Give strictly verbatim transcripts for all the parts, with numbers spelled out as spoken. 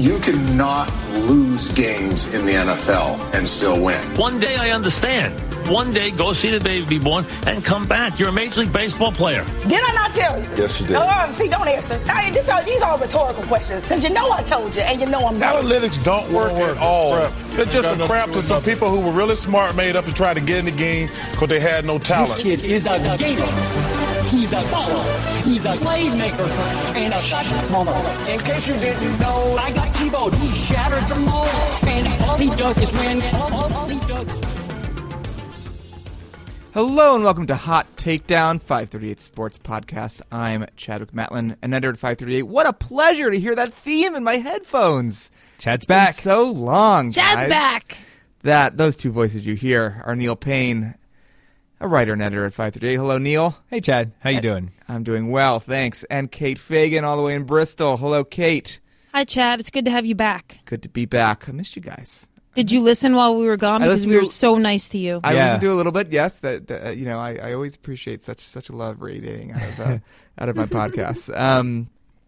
You cannot lose games in the N F L and still win. One day I understand. One day go see the baby be born and come back. You're a Major League Baseball player. Did I not tell you? Yes, you did. Oh, see, don't answer. I, this are, these are rhetorical questions because you know I told you and you know I'm not. Analytics don't work at all. Crap. They're just a crap to some people who were really smart, made up to try to get in the game because they had no talent. This kid is a gamer. He's a follower. He's a playmaker and a shot caller. In case you didn't know, I got T-Bone. He shattered the mold, and all he does is win. All, all, all he does is win. Hello and welcome to Hot Takedown, five thirty-eight Sports Podcast. I'm Chadwick Matlin, an editor at five thirty-eight. What a pleasure to hear that theme in my headphones. Chad's back. It's been so long, Chad's guys. back. That those two voices you hear are Neil Payne, a writer and editor at five thirty-eight. Hello, Neil. Hey, Chad. How you doing? I'm doing well, thanks. And Kate Fagan, all the way in Bristol. Hello, Kate. Hi, Chad. It's good to have you back. Good to be back. I missed you guys. Did you listen while we were gone? I Because we listened were to- so nice to you. I Yeah. listened to a little bit, yes. That, that you know, I, I always appreciate such such a love rating out of uh, out of my podcasts. Um,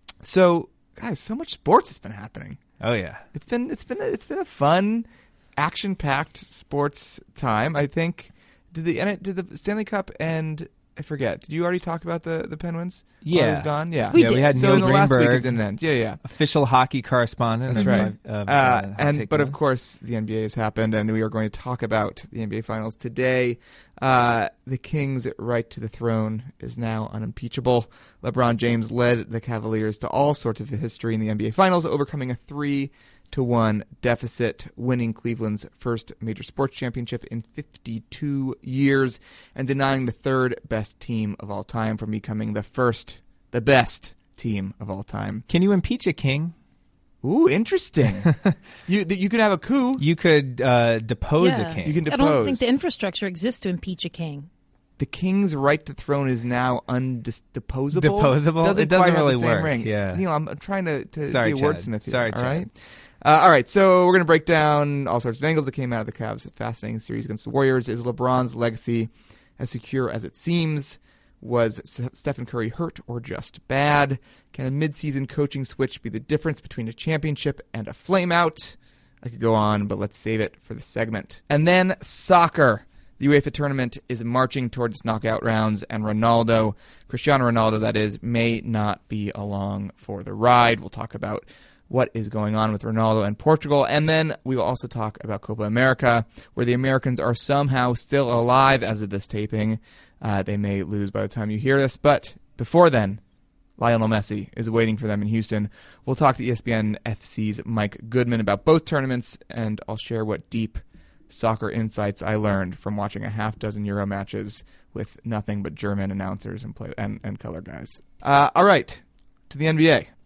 so, guys, so much sports has been happening. Oh, yeah. It's been it's been a, it's been a fun, action-packed sports time. I think did the did the Stanley Cup and I forget. Did you already talk about the the Penguins? Yeah. While I was gone. Yeah, We yeah, did. we had So Neil in the last week it Greenberg, didn't end. Yeah, yeah. official hockey correspondent. That's of, right. Uh, of, Uh, uh, and Hot but of Takedown. course, the N B A has happened, and we are going to talk about the N B A Finals today. Uh, the Kings' right to the throne is now unimpeachable. LeBron James led the Cavaliers to all sorts of history in the N B A Finals, overcoming a three to one deficit, winning Cleveland's first major sports championship in fifty-two years, and denying the third best team of all time from becoming the first, the best team of all time. Can you impeach a king? Ooh, interesting. you you could have a coup. You could uh, depose Yeah. a king. You can I don't depose. think the infrastructure exists to impeach a king. The king's right to throne is now undeposable. Deposable? Doesn't It doesn't quite have really the same work, ring. yeah. Neil, I'm, I'm trying to, to Sorry, be a Chad. wordsmith here. Sorry, all Chad. right? Uh, all right, so we're going to break down all sorts of angles that came out of the Cavs' fascinating series against the Warriors. Is LeBron's legacy as secure as it seems? Was S- Stephen Curry hurt or just bad? Can a midseason coaching switch be the difference between a championship and a flameout? I could go on, but let's save it for the segment. And then soccer. The UEFA tournament is marching towards its knockout rounds, and Ronaldo, Cristiano Ronaldo, that is, may not be along for the ride. We'll talk about what is going on with Ronaldo and Portugal, and then we will also talk about Copa America, where the Americans are somehow still alive as of this taping. Uh, they may lose by the time you hear this, but before then, Lionel Messi is waiting for them in Houston. We'll talk to E S P N F C's Mike Goodman about both tournaments, and I'll share what deep soccer insights I learned from watching a half dozen Euro matches with nothing but German announcers and play and, and color guys. Uh, all right, to the N B A.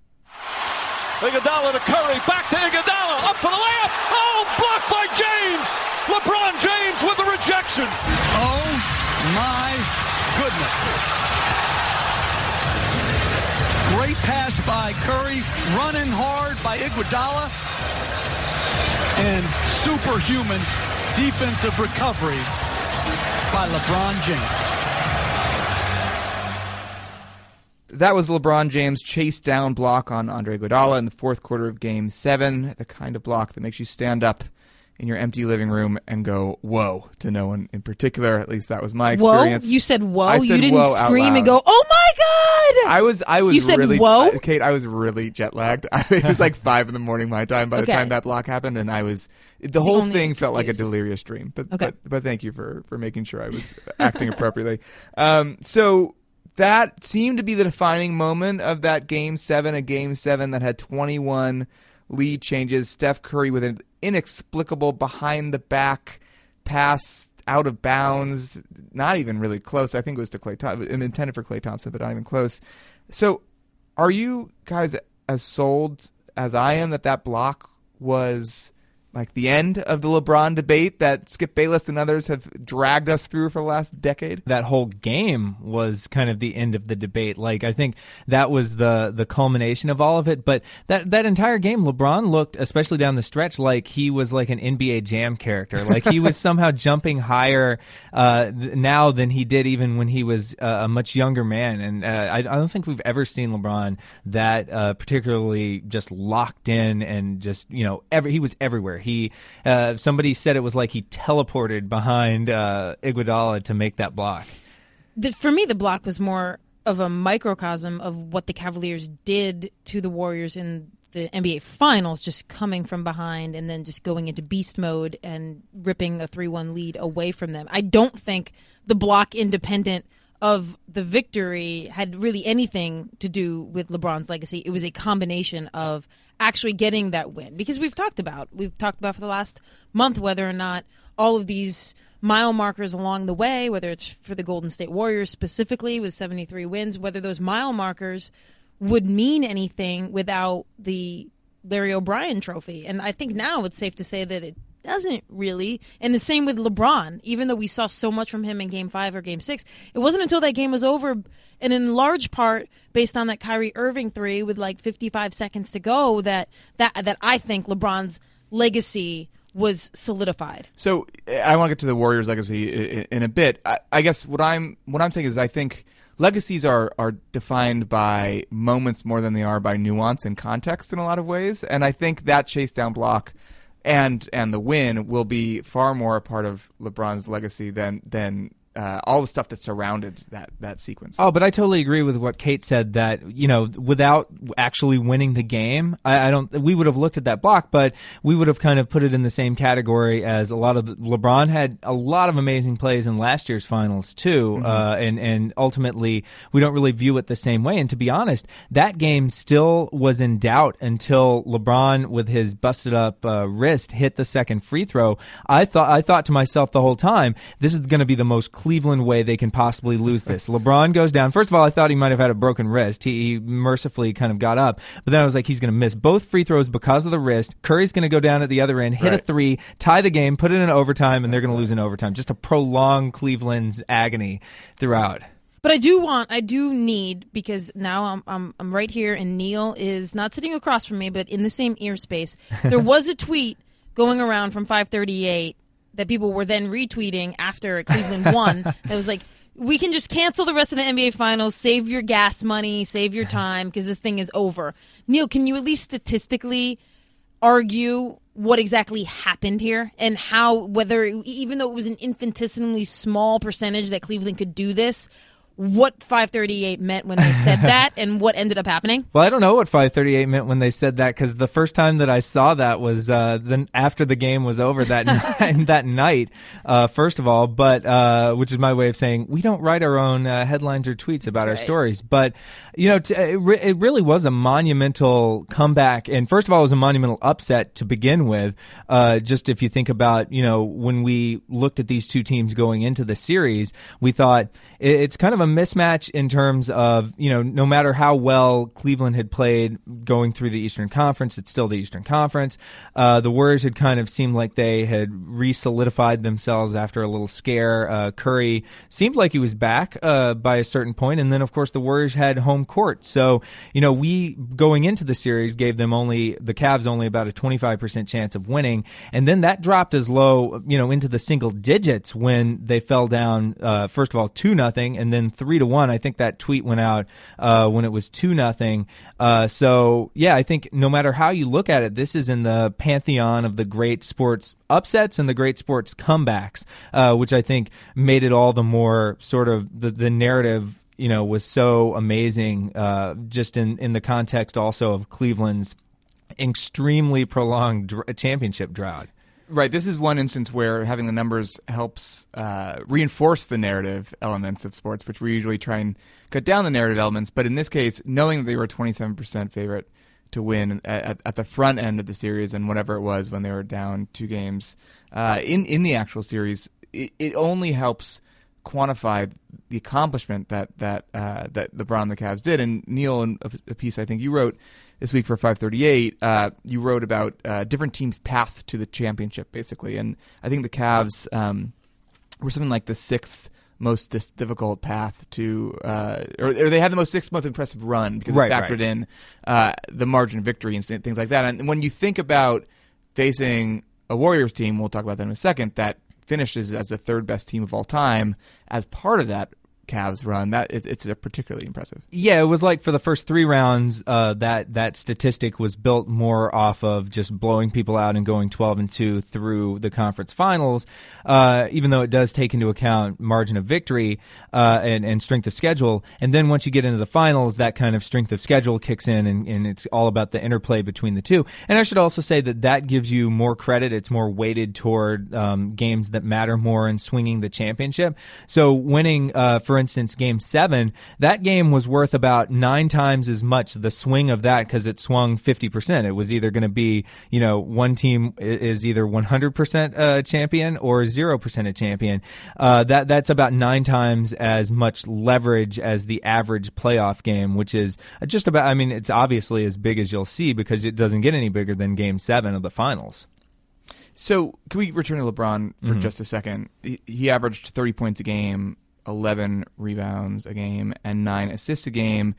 Iguodala to Curry, back to Iguodala, up for the layup. Oh, blocked by James. LeBron James with the rejection. Oh, my goodness. Great pass by Curry, running hard by Iguodala, and superhuman defensive recovery by LeBron James. That was LeBron James' chase down block on Andre Iguodala in the fourth quarter of Game seven, the kind of block that makes you stand up in your empty living room and go, whoa, to no one in particular. At least that was my Whoa? experience. You said whoa? I said you didn't whoa out scream and loud. go, oh my God! I was, I was You said really, whoa? uh, Kate, I was really jet lagged. It was like five in the morning my time by the Okay. time that block happened, and I was, the the whole only thing felt like a excuse. delirious dream. But, Okay. but, but thank you for, for making sure I was acting appropriately. Um, so that seemed to be the defining moment of that Game seven, a Game seven that had twenty-one lead changes. Steph Curry with an inexplicable behind-the-back pass out of bounds, not even really close. I think it was to Klay Thompson, intended for Klay Thompson, but not even close. So are you guys as sold as I am that that block was like the end of the LeBron debate that Skip Bayless and others have dragged us through for the last decade? That whole game was kind of the end of the debate. Like, I think that was the the culmination of all of it. But that that entire game, LeBron looked, especially down the stretch, like he was like an N B A Jam character. Like he was somehow jumping higher uh, now than he did even when he was uh, a much younger man. And uh, I, I don't think we've ever seen LeBron that uh, particularly just locked in and just, you know, every, he was everywhere. He uh, somebody said it was like he teleported behind uh, Iguodala to make that block. The, for me, the block was more of a microcosm of what the Cavaliers did to the Warriors in the N B A Finals, just coming from behind and then just going into beast mode and ripping a three one lead away from them. I don't think the block, independent of the victory, had really anything to do with LeBron's legacy. It was a combination of actually getting that win. Because we've talked about, we've talked about for the last month whether or not all of these mile markers along the way, whether it's for the Golden State Warriors specifically with seventy-three wins, whether those mile markers would mean anything without the Larry O'Brien trophy. And I think now it's safe to say that it doesn't really. And the same with LeBron. Even though we saw so much from him in Game five or Game six, it wasn't until that game was over, and in large part based on that Kyrie Irving three with like fifty-five seconds to go, that that, that I think LeBron's legacy was solidified. So I want to get to the Warriors' legacy in, in a bit. I, I guess what I'm what I'm saying is I think legacies are, are defined by moments more than they are by nuance and context in a lot of ways. And I think that chase down block and and the win will be far more a part of LeBron's legacy than than uh, all the stuff that surrounded that, that sequence. Oh, but I totally agree with what Kate said, that, you know, without actually winning the game, I, I don't. We would have looked at that block, but we would have kind of put it in the same category as a lot of the, LeBron had a lot of amazing plays in last year's finals too, mm-hmm. uh, and and ultimately we don't really view it the same way. And to be honest, that game still was in doubt until LeBron, with his busted up uh, wrist, hit the second free throw. I thought I thought to myself the whole time, this is going to be the most Cleveland way they can possibly lose this. LeBron goes down. First of all, I thought he might have had a broken wrist. He, he mercifully kind of got up, but then I was like, he's going to miss both free throws because of the wrist. Curry's going to go down at the other end, hit right. a three, tie the game, put it in overtime, and they're going to lose in overtime. Just to prolong Cleveland's agony throughout. But I do want, I do need, because now I'm, I'm, I'm right here, and Neil is not sitting across from me, but in the same ear space. There was a tweet going around from five thirty-eight that people were then retweeting after Cleveland won. That was like, we can just cancel the rest of the N B A Finals, save your gas money, save your time, because this thing is over. Neil, can you at least statistically argue what exactly happened here and how, whether, even though it was an infinitesimally small percentage that Cleveland could do this, what five thirty-eight meant when they said that and what ended up happening? Well, I don't know what five thirty-eight meant when they said that, because the first time that I saw that was uh, then after the game was over that night, that night. Uh, first of all, but uh, which is my way of saying we don't write our own uh, headlines or tweets about That's our right. stories. But you know, t- it, re- it really was a monumental comeback, and first of all, it was a monumental upset to begin with. Uh, just if you think about, you know, when we looked at these two teams going into the series, we thought it, it's kind of a mismatch in terms of, you know, no matter how well Cleveland had played going through the Eastern Conference, it's still the Eastern Conference. Uh, the Warriors had kind of seemed like they had re-solidified themselves after a little scare. Uh, Curry seemed like he was back uh, by a certain point, and then, of course, the Warriors had home court. So, you know, we, going into the series, gave them only, the Cavs only about a twenty-five percent chance of winning, and then that dropped as low, you know, into the single digits when they fell down, uh, first of all, two nothing, and then three to one. I think that tweet went out uh, when it was two nothing. Uh, so yeah, I think no matter how you look at it, this is in the pantheon of the great sports upsets and the great sports comebacks, uh, which I think made it all the more sort of the, the narrative, you know, was so amazing. Uh, just in in the context also of Cleveland's extremely prolonged dr- championship drought. Right. This is one instance where having the numbers helps uh, reinforce the narrative elements of sports, which we usually try and cut down the narrative elements. But in this case, knowing that they were a twenty-seven percent favorite to win at, at the front end of the series and whatever it was when they were down two games uh, in, in the actual series, it, it only helps quantify the accomplishment that that uh, that LeBron and the Cavs did. And Neil, in a, a piece I think you wrote this week for five thirty-eight, uh, you wrote about uh, different teams' path to the championship, basically. And I think the Cavs um, were something like the sixth most dis- difficult path to, uh, or, or they had the most sixth most impressive run because right, it factored right. in uh, the margin of victory and things like that. And when you think about facing a Warriors team, we'll talk about that in a second, that finishes as the third best team of all time, as part of that Cavs run, that it, it's particularly impressive. Yeah, it was like for the first three rounds, uh, that that statistic was built more off of just blowing people out and going twelve and two through the conference finals. Uh, even though it does take into account margin of victory uh, and, and strength of schedule, and then once you get into the finals, that kind of strength of schedule kicks in, and, and it's all about the interplay between the two. And I should also say that that gives you more credit. It's more weighted toward um, games that matter more in swinging the championship. So winning, uh, for instance, game seven, that game was worth about nine times as much, the swing of that, because it swung fifty percent. It was either going to be, you know, one team is either one hundred percent a champion or zero percent a champion. Uh, that that's about nine times as much leverage as the average playoff game, which is just about, I mean, it's obviously as big as you'll see because it doesn't get any bigger than game seven of the finals. So can we return to LeBron for Mm-hmm. just a second? He, he averaged thirty points a game, eleven rebounds a game, and nine assists a game.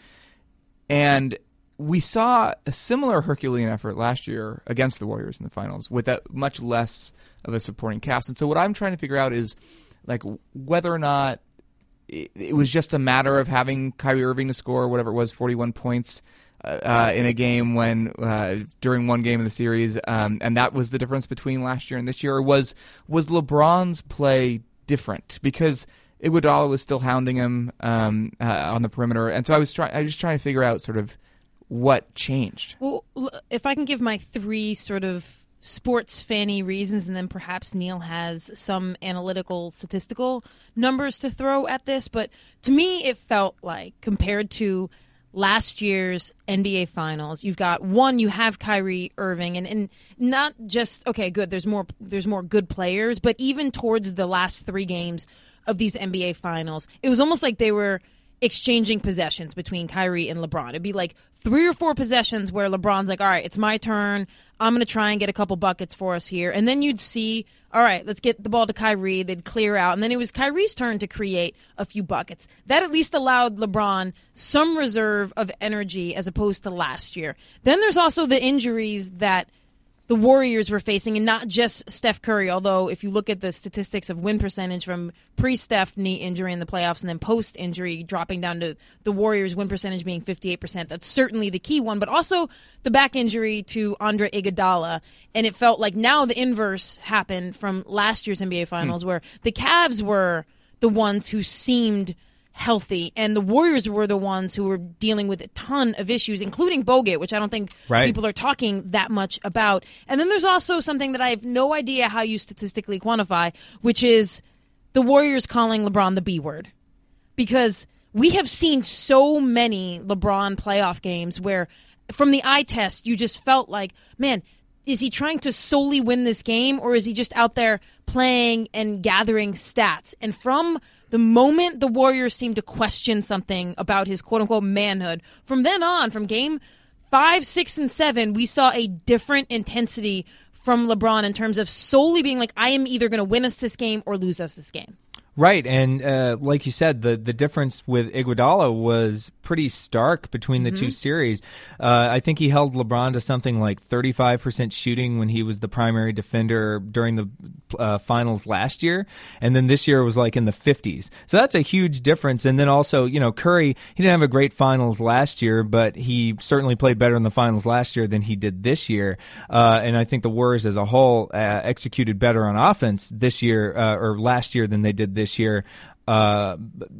And we saw a similar Herculean effort last year against the Warriors in the finals with that much less of a supporting cast. And so what I'm trying to figure out is like whether or not it, it was just a matter of having Kyrie Irving to score whatever it was, forty-one points uh, in a game when uh, during one game of the series, um, and that was the difference between last year and this year. Or was was LeBron's play different because Iguodala was still hounding him um, uh, on the perimeter, and so I was trying. I was just trying to figure out sort of what changed. Well, if I can give my three sort of sports fanny reasons, and then perhaps Neil has some analytical, statistical numbers to throw at this, but to me, it felt like compared to last year's N B A Finals, you've got one, you have Kyrie Irving, and, and not just okay, good. There's more. There's more good players, but even towards the last three games of these N B A Finals, it was almost like they were exchanging possessions between Kyrie and LeBron. It'd be like three or four possessions where LeBron's like, all right, it's my turn. I'm going to try and get a couple buckets for us here. And then you'd see, all right, let's get the ball to Kyrie. They'd clear out. And then it was Kyrie's turn to create a few buckets. That at least allowed LeBron some reserve of energy as opposed to last year. Then there's also the injuries that the Warriors were facing, and not just Steph Curry, although if you look at the statistics of win percentage from pre-Steph knee injury in the playoffs and then post-injury dropping down to the Warriors' win percentage being fifty-eight percent, that's certainly the key one, but also the back injury to Andre Iguodala, and it felt like now the inverse happened from last year's N B A Finals where the Cavs were the ones who seemed healthy, and the Warriors were the ones who were dealing with a ton of issues, including Bogut, which I don't think right. people are talking that much about. And then there's also something that I have no idea how you statistically quantify, which is the Warriors calling LeBron the B word. Because we have seen so many LeBron playoff games where from the eye test, you just felt like, man, is he trying to solely win this game, or is he just out there playing and gathering stats? And from the moment the Warriors seemed to question something about his quote-unquote manhood, from then on, from game five, six, and seven, we saw a different intensity from LeBron in terms of solely being like, I am either going to win us this game or lose us this game. Right, and uh, like you said, the, the difference with Iguodala was pretty stark between the mm-hmm. two series. Uh, I think he held LeBron to something like thirty-five percent shooting when he was the primary defender during the uh, finals last year, and then this year it was like in the fifties. So that's a huge difference. And then also, you know, Curry, he didn't have a great finals last year, but he certainly played better in the finals last year than he did this year. Uh, and I think the Warriors as a whole uh, executed better on offense this year uh, or last year than they did this year. Uh,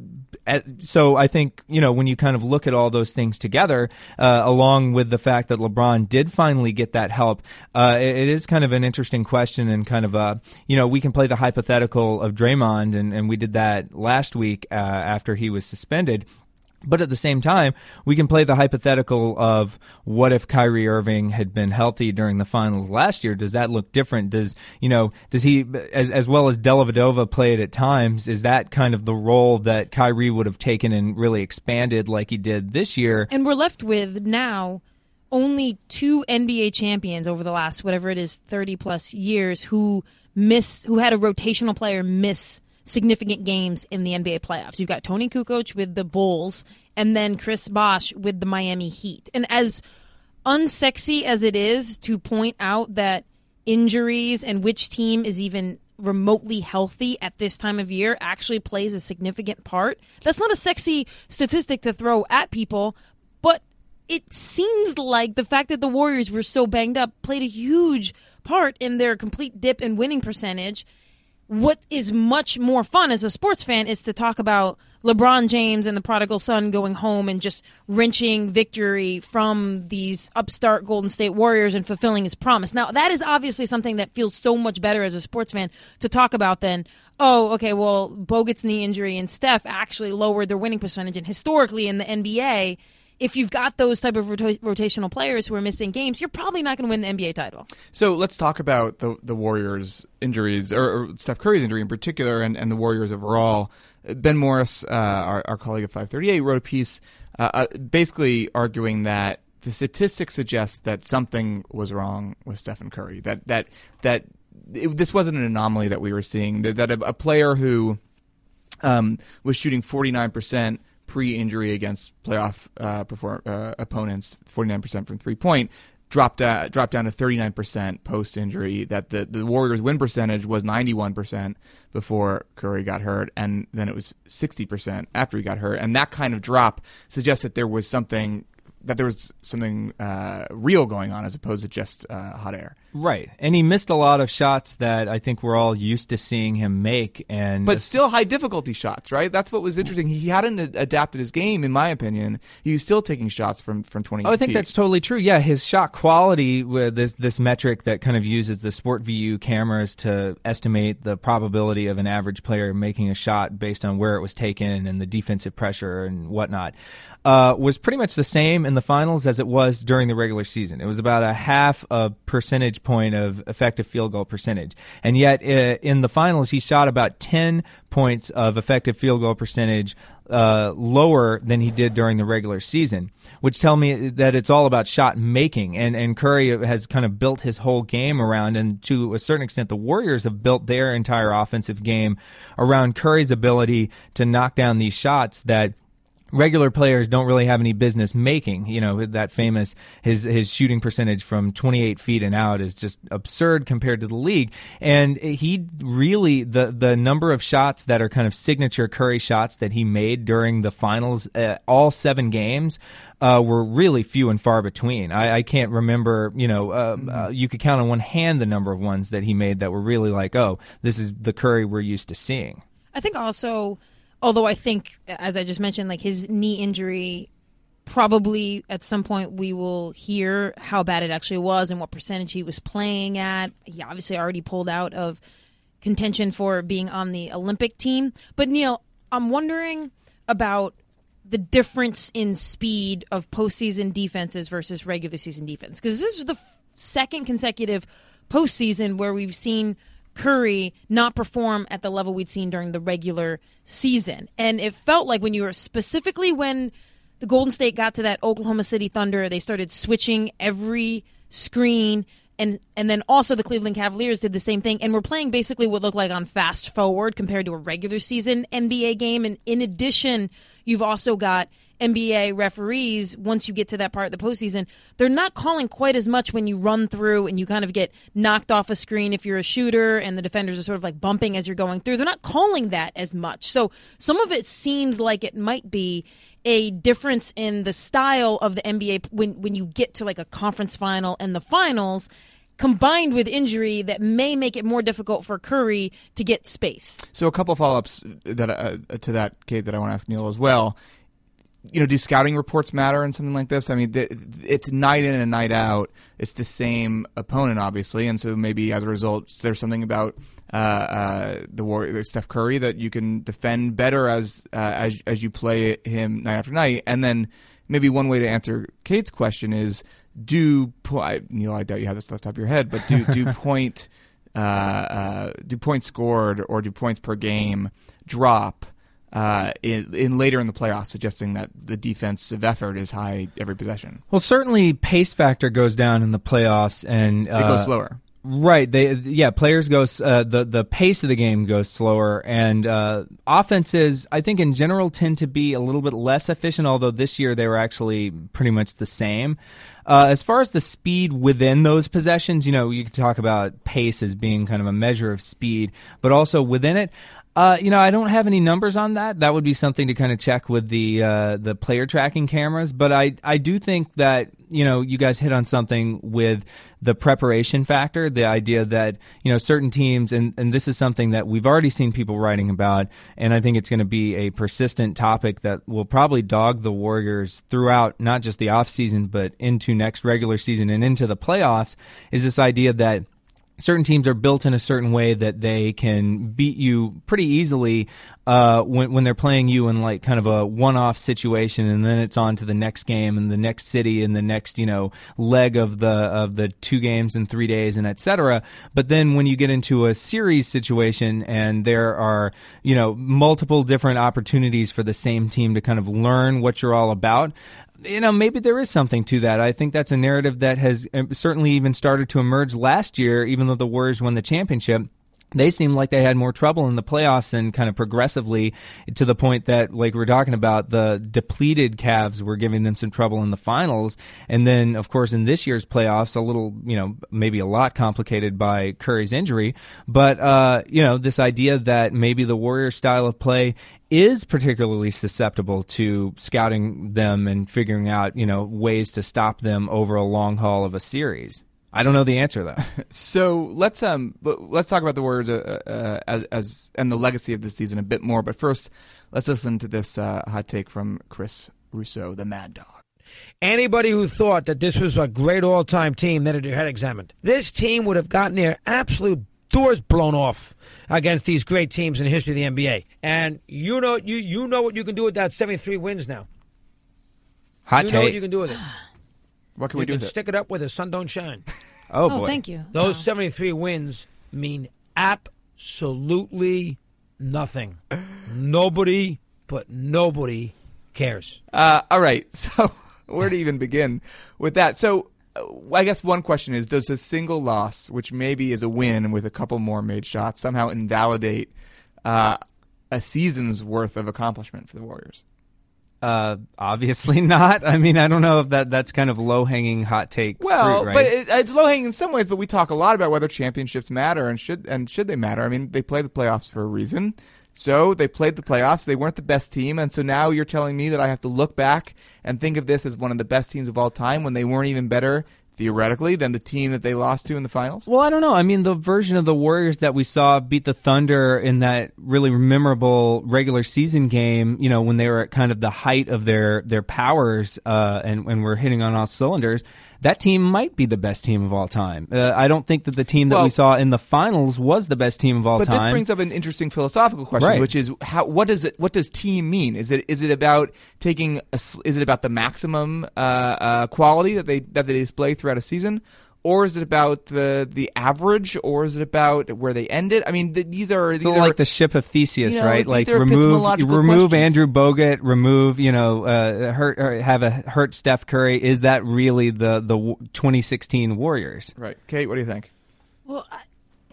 so I think, you know, when you kind of look at all those things together, uh, along with the fact that LeBron did finally get that help, uh, it, it is kind of an interesting question and kind of a, you know, we can play the hypothetical of Draymond, and, and we did that last week uh, after he was suspended. But at the same time, we can play the hypothetical of what if Kyrie Irving had been healthy during the finals last year? Does that look different? Does, you know, does he, as as well as Dellavedova played at times, is that kind of the role that Kyrie would have taken and really expanded like he did this year? And we're left with now only two N B A champions over the last, whatever it is, thirty plus years who miss, who had a rotational player miss significant games in the N B A playoffs. You've got Tony Kukoc with the Bulls and then Chris Bosh with the Miami Heat. And as unsexy as it is to point out that injuries and which team is even remotely healthy at this time of year actually plays a significant part, that's not a sexy statistic to throw at people, but it seems like the fact that the Warriors were so banged up played a huge part in their complete dip in winning percentage. What is much more fun as a sports fan is to talk about LeBron James and the prodigal son going home and just wrenching victory from these upstart Golden State Warriors and fulfilling his promise. Now, that is obviously something that feels so much better as a sports fan to talk about than, oh, okay, well, Bogut's knee injury and Steph actually lowered their winning percentage. And historically in the N B A, if you've got those type of rota- rotational players who are missing games, you're probably not going to win the N B A title. So let's talk about the the Warriors' injuries, or, or Steph Curry's injury in particular, and, and the Warriors overall. Ben Morris, uh, our, our colleague at five thirty-eight, wrote a piece uh, uh, basically arguing that the statistics suggest that something was wrong with Stephen Curry, that that that it, this wasn't an anomaly that we were seeing, that, that a, a player who um, was shooting forty-nine percent pre-injury against playoff uh, perform, uh, opponents, forty-nine percent from three-point, dropped uh, dropped down to thirty-nine percent post-injury, that the, the Warriors' win percentage was ninety-one percent before Curry got hurt, and then it was sixty percent after he got hurt. And that kind of drop suggests that there was something that there was something uh, real going on as opposed to just uh, hot air. Right. And he missed a lot of shots that I think we're all used to seeing him make. And But still high difficulty shots, right? That's what was interesting. He hadn't adapted his game, in my opinion. He was still taking shots from, from twenty Oh, I think feet. that's totally true. Yeah, his shot quality, with this this metric that kind of uses the SportVU cameras to estimate the probability of an average player making a shot based on where it was taken and the defensive pressure and whatnot, uh, was pretty much the same in the finals as it was during the regular season. It was about a half a percentage point of effective field goal percentage. And yet uh, in the finals, he shot about ten points of effective field goal percentage uh, lower than he did during the regular season, which tell me that it's all about shot making. And, and Curry has kind of built his whole game around, and to a certain extent, the Warriors have built their entire offensive game around Curry's ability to knock down these shots that regular players don't really have any business making. You know, that famous, his his shooting percentage from twenty-eight feet and out is just absurd compared to the league. And he really, the the number of shots that are kind of signature Curry shots that he made during the finals, uh, all seven games, uh, were really few and far between. I, I can't remember, you know, uh, uh, you could count on one hand the number of ones that he made that were really like, oh, this is the Curry we're used to seeing. I think also, although I think, as I just mentioned, like his knee injury, probably at some point we will hear how bad it actually was and what percentage he was playing at. He obviously already pulled out of contention for being on the Olympic team. But Neil, I'm wondering about the difference in speed of postseason defenses versus regular season defense. Because this is the f- second consecutive postseason where we've seen Curry not perform at the level we'd seen during the regular season. And it felt like when you were specifically when the Golden State got to that Oklahoma City Thunder, they started switching every screen, and and then also the Cleveland Cavaliers did the same thing, and we're playing basically what looked like on fast forward compared to a regular season N B A game. And in addition, you've also got N B A referees, once you get to that part of the postseason, they're not calling quite as much when you run through and you kind of get knocked off a screen if you're a shooter and the defenders are sort of like bumping as you're going through. They're not calling that as much. So some of it seems like it might be a difference in the style of the N B A when, when you get to like a conference final and the finals, combined with injury that may make it more difficult for Curry to get space. So a couple of follow-ups that uh, to that, Kate, that I want to ask Neil as well. you know, do scouting reports matter in something like this? I mean, the, it's night in and night out. It's the same opponent, obviously, and so maybe as a result, there's something about uh, uh, the Warriors, Steph Curry, that you can defend better as uh, as as you play him night after night. And then maybe one way to answer Kate's question is: Do Neil? I doubt you have this off the top of your head, but do do point uh, uh, do points scored or do points per game drop Uh, in, in later in the playoffs, suggesting that the defensive effort is high every possession? Well, certainly pace factor goes down in the playoffs, and uh, it goes slower. Right. They yeah, players go uh, the the pace of the game goes slower, and uh, offenses, I think in general, tend to be a little bit less efficient. Although this year they were actually pretty much the same. Uh, as far as the speed within those possessions, you know, you can talk about pace as being kind of a measure of speed, but also within it. Uh, you know, I don't have any numbers on that. That would be something to kind of check with the uh, the player tracking cameras. But I I do think that, you know, you guys hit on something with the preparation factor, the idea that, you know, certain teams, and, and this is something that we've already seen people writing about, and I think it's going to be a persistent topic that will probably dog the Warriors throughout not just the offseason, but into next regular season and into the playoffs, is this idea that certain teams are built in a certain way that they can beat you pretty easily uh, when when they're playing you in like kind of a one-off situation, and then it's on to the next game and the next city and the next, you know, leg of the of the two games in three days and et cetera. But then when you get into a series situation and there are, you know, multiple different opportunities for the same team to kind of learn what you're all about, you know, maybe there is something to that. I think that's a narrative that has certainly even started to emerge last year, even though the Warriors won the championship. They seemed like they had more trouble in the playoffs, and kind of progressively to the point that, like we're talking about, the depleted Cavs were giving them some trouble in the finals. And then, of course, in this year's playoffs, a little, you know, maybe a lot complicated by Curry's injury. But, uh, you know, this idea that maybe the Warriors' style of play is particularly susceptible to scouting them and figuring out, you know, ways to stop them over a long haul of a series. I don't know the answer though. So let's um let's talk about the Warriors uh, uh, as as and the legacy of this season a bit more. But first, let's listen to this uh, hot take from Chris Russo, the Mad Dog. Anybody who thought that this was a great all-time team that had their head examined, this team would have gotten their absolute doors blown off against these great teams in the history of the N B A. And you know you you know what you can do with that seventy-three wins now. Hot you take. know what you can do with it. What can you we do can with stick it? it up where the sun don't shine. Oh, Oh, boy. thank you. Those Oh. seventy-three wins mean absolutely nothing. Nobody, but nobody cares. Uh, all right. So where to even begin with that? So uh, I guess one question is, does a single loss, which maybe is a win with a couple more made shots, somehow invalidate uh, a season's worth of accomplishment for the Warriors? Uh, obviously not. I mean, I don't know if that that's kind of low-hanging hot take Well, fruit, right? but it, it's low-hanging in some ways, but we talk a lot about whether championships matter and should and should they matter. I mean, they play the playoffs for a reason. So they played the playoffs. They weren't the best team, and so now you're telling me that I have to look back and think of this as one of the best teams of all time when they weren't even better, theoretically, than the team that they lost to in the finals? Well, I don't know. I mean, the version of the Warriors that we saw beat the Thunder in that really memorable regular season game, you know, when they were at kind of the height of their, their powers uh, and, and were hitting on all cylinders, that team might be the best team of all time. Uh, I don't think that the team that Well, we saw in the finals was the best team of all but time. But this brings up an interesting philosophical question, Right. which is how what does it what does team mean? Is it is it about taking a, s- is it about the maximum uh, uh, quality that they that they display throughout a season, or is it about the the average, or is it about where they ended? I mean, th- these are It's these like are, the ship of Theseus, you know, right? these Like are remove epistemological remove questions. Andrew Bogut, remove you know uh, hurt or have a hurt Steph Curry. Is that really the the twenty sixteen Warriors? Right, Kate, what do you think? Well, I,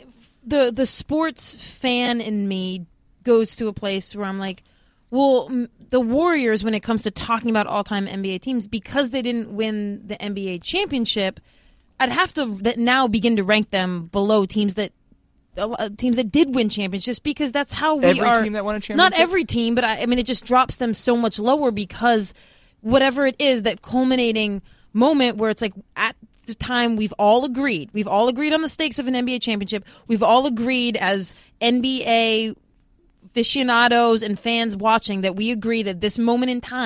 the the sports fan in me goes to a place where I'm like, well, m- the Warriors, when it comes to talking about all-time N B A teams, because they didn't win the N B A championship, I'd have to that now begin to rank them below teams that uh, teams that did win championships, just because that's how we Every are. team that won a Not championship? every team, but I, I mean, it just drops them so much lower because whatever it is, that culminating moment where it's like at the time we've all agreed, we've all agreed on the stakes of an N B A championship. We've all agreed as N B A aficionados and fans watching that we agree that this moment in time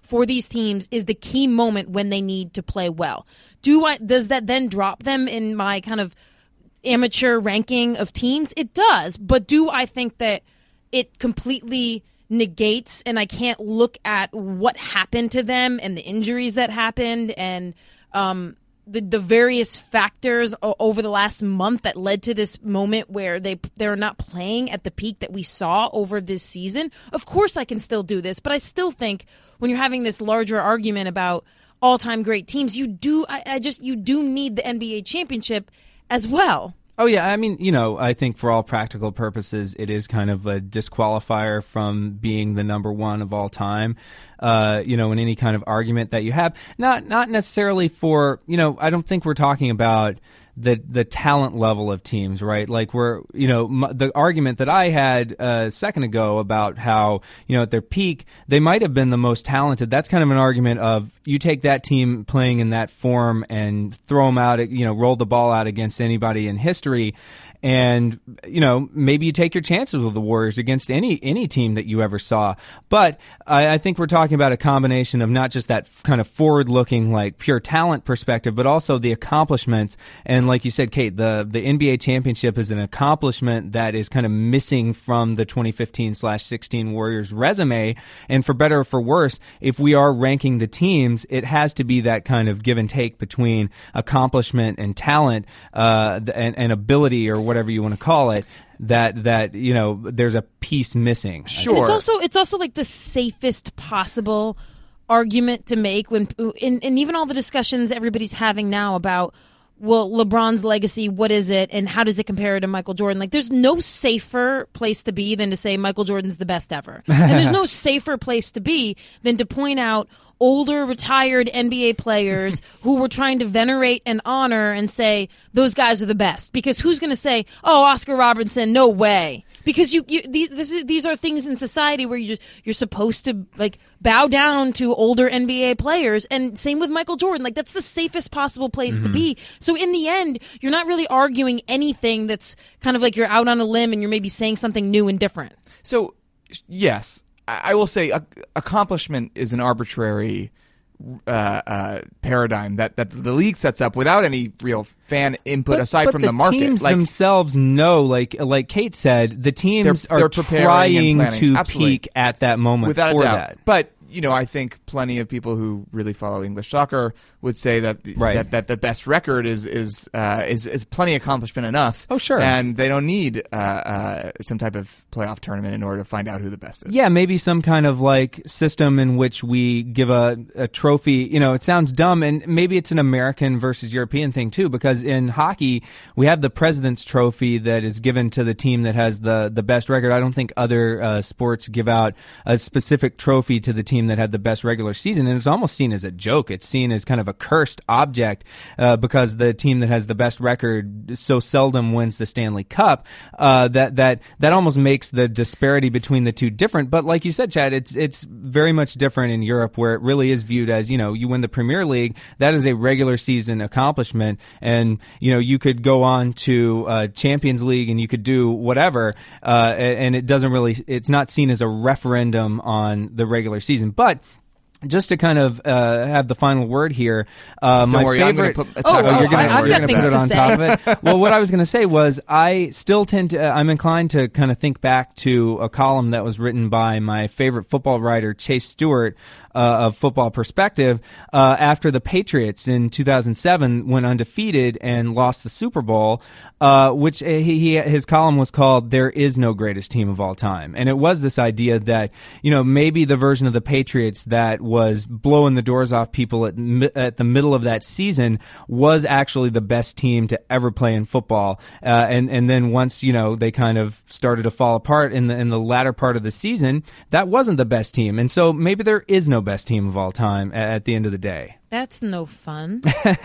for these teams is the key moment when they need to play well. Do I? Does that then drop them in my kind of amateur ranking of teams? It does, but do I think that it completely negates and I can't look at what happened to them and the injuries that happened and um, the the various factors o- over the last month that led to this moment where they they're not playing at the peak that we saw over this season? Of course I can still do this, but I still think when you're having this larger argument about all-time great teams, you do I, I just you do need the N B A championship as well. Oh, yeah. I mean, you know, I think for all practical purposes, it is kind of a disqualifier from being the number one of all time, uh, you know, in any kind of argument that you have. Not not necessarily for, you know, I don't think we're talking about the the talent level of teams, right? Like we're, you know, m- the argument that I had a second ago about how, you know, at their peak, they might have been the most talented. That's kind of an argument of you take that team playing in that form and throw them out, you know, roll the ball out against anybody in history. And, you know, maybe you take your chances with the Warriors against any any team that you ever saw. But I, I think we're talking about a combination of not just that f- kind of forward-looking, like, pure talent perspective, but also the accomplishments. And like you said, Kate, the, the N B A championship is an accomplishment that is kind of missing from the twenty fifteen slash sixteen Warriors resume. And for better or for worse, if we are ranking the teams, it has to be that kind of give and take between accomplishment and talent uh, and, and ability or whatever you want to call it, that that you know there's a piece missing. Sure. And it's also it's also like the safest possible argument to make when and, and even all the discussions everybody's having now about, well, LeBron's legacy, what is it, and how does it compare to Michael Jordan? Like, there's no safer place to be than to say Michael Jordan's the best ever. And there's no safer place to be than to point out older, retired N B A players who we're trying to venerate and honor and say, those guys are the best. Because who's going to say, oh, Oscar Robertson, no way. Because you, you these this is, these are things in society where you just you're supposed to like bow down to older N B A players, and same with Michael Jordan. Like, that's the safest possible place Mm-hmm. to be. So in the end, you're not really arguing anything that's kind of like you're out on a limb and you're maybe saying something new and different. So yes, I, I will say uh, accomplishment is an arbitrary uh, uh, paradigm that, that the league sets up without any real fan input But- aside but from the, market. teams Like, themselves know, like like Kate said, the teams They're- are they're preparing and trying planning. to Absolutely. peak at that moment without for a doubt. that. But you know, I think plenty of people who really follow English soccer would say that Right. that, that the best record is is uh, is is plenty accomplishment enough. Oh, sure. And they don't need uh, uh, some type of playoff tournament in order to find out who the best is. Yeah, maybe some kind of like system in which we give a, a trophy. You know, it sounds dumb, and maybe it's an American versus European thing too, because in hockey, we have the President's Trophy that is given to the team that has the, the best record. I don't think other uh, sports give out a specific trophy to the team that had the best regular season, and it's almost seen as a joke. It's seen as kind of a cursed object uh, because the team that has the best record so seldom wins the Stanley Cup. Uh, that that that almost makes the disparity between the two different. But like you said, Chad, it's it's very much different in Europe, where it really is viewed as, you know, you win the Premier League, that is a regular season accomplishment, and you know you could go on to uh, Champions League and you could do whatever, uh, and it doesn't really, it's not seen as a referendum on the regular season. But just to kind of uh, have the final word here, uh, my worry, I'm gonna favorite. put- attack Oh, on you're the going final I've word. got to things put it to on say. top of it. Well, what I was going to say was I still tend to. I'm inclined to kind of think back to a column that was written by my favorite football writer, Chase Stewart, uh, of Football Perspective, uh, after the Patriots in two thousand seven went undefeated and lost the Super Bowl, uh, which he, he his column was called "There Is No Greatest Team of All Time," and it was this idea that, you know, maybe the version of the Patriots that was blowing the doors off people at mi- at the middle of that season was actually the best team to ever play in football, uh, and and then once, you know, they kind of started to fall apart in the in the latter part of the season, that wasn't the best team, and so maybe there is no best team of all time at, at the end of the day. That's no fun.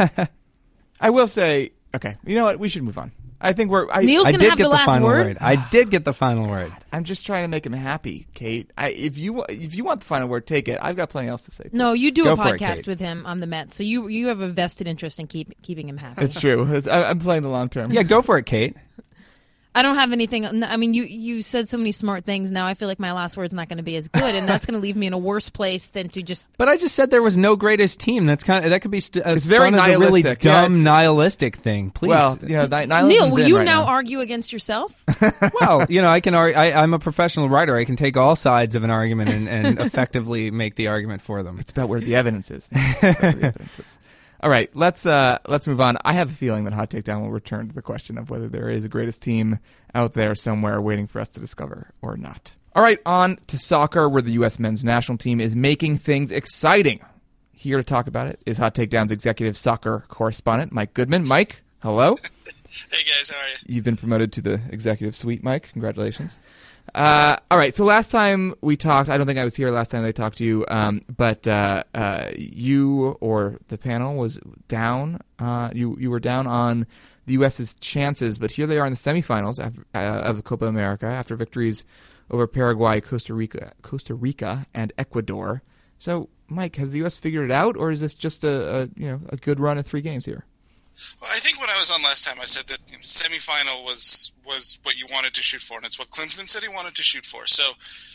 I will say, okay, you know what? We should move on. I think we're. I, Neil's I gonna did have get the the, last final word? word. I did get the final word. I'm just trying to make him happy, Kate. I, if you if you want the final word, take it. I've got plenty else to say. Too. No, you do Go a for it, podcast Kate. with him on the Mets, so you you have a vested interest in keep, keeping him happy. It's true. It's, I, I'm playing the long term. Yeah, go for it, Kate. I don't have anything. I mean, you, you said so many smart things. Now I feel like my last word's not going to be as good, and that's going to leave me in a worse place than to just. But I just said there was no greatest team. That's kind of that could be st- it's very as a really nihilistic. dumb yeah, nihilistic thing. Please, well, you know, ni- Neil, will you right now, now argue against yourself? Well, you know, I can. Ar- I, I'm a professional writer. I can take all sides of an argument and, and effectively make the argument for them. It's about where the evidence is. It's about where the evidence is. All right, let's uh, let's move on. I have a feeling that Hot Takedown will return to the question of whether there is a greatest team out there somewhere waiting for us to discover or not. All right, on to soccer, where the U S men's national team is making things exciting. Here to talk about it is Hot Takedown's executive soccer correspondent, Mike Goodman. Mike, hello. Hey guys, how are you? You've been promoted to the executive suite, Mike. Congratulations. Uh, all right, so last time we talked, I don't think I was here last time they talked to you, um, but uh, uh, you or the panel was down. Uh, you you were down on the U S's chances, but here they are in the semifinals of, uh, of the Copa America after victories over Paraguay, Costa Rica, Costa Rica, and Ecuador. So, Mike, has the U S figured it out, or is this just a, a you know a good run of three games here? Well, I think when I was on last time, I said that you know, semifinal was was what you wanted to shoot for, and it's what Klinsmann said he wanted to shoot for. So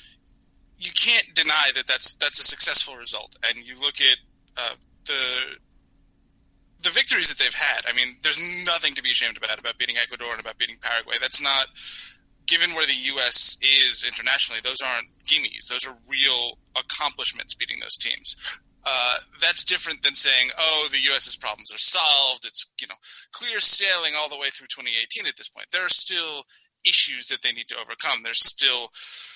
you can't deny that that's that's a successful result. And you look at uh, the the victories that they've had. I mean, there's nothing to be ashamed about about beating Ecuador and about beating Paraguay. That's not, given where the U S is internationally, those aren't gimmies. Those are real accomplishments beating those teams. Uh, that's different than saying, oh, the U S's problems are solved. It's, you know, clear sailing all the way through twenty eighteen at this point. There are still issues that they need to overcome. There's still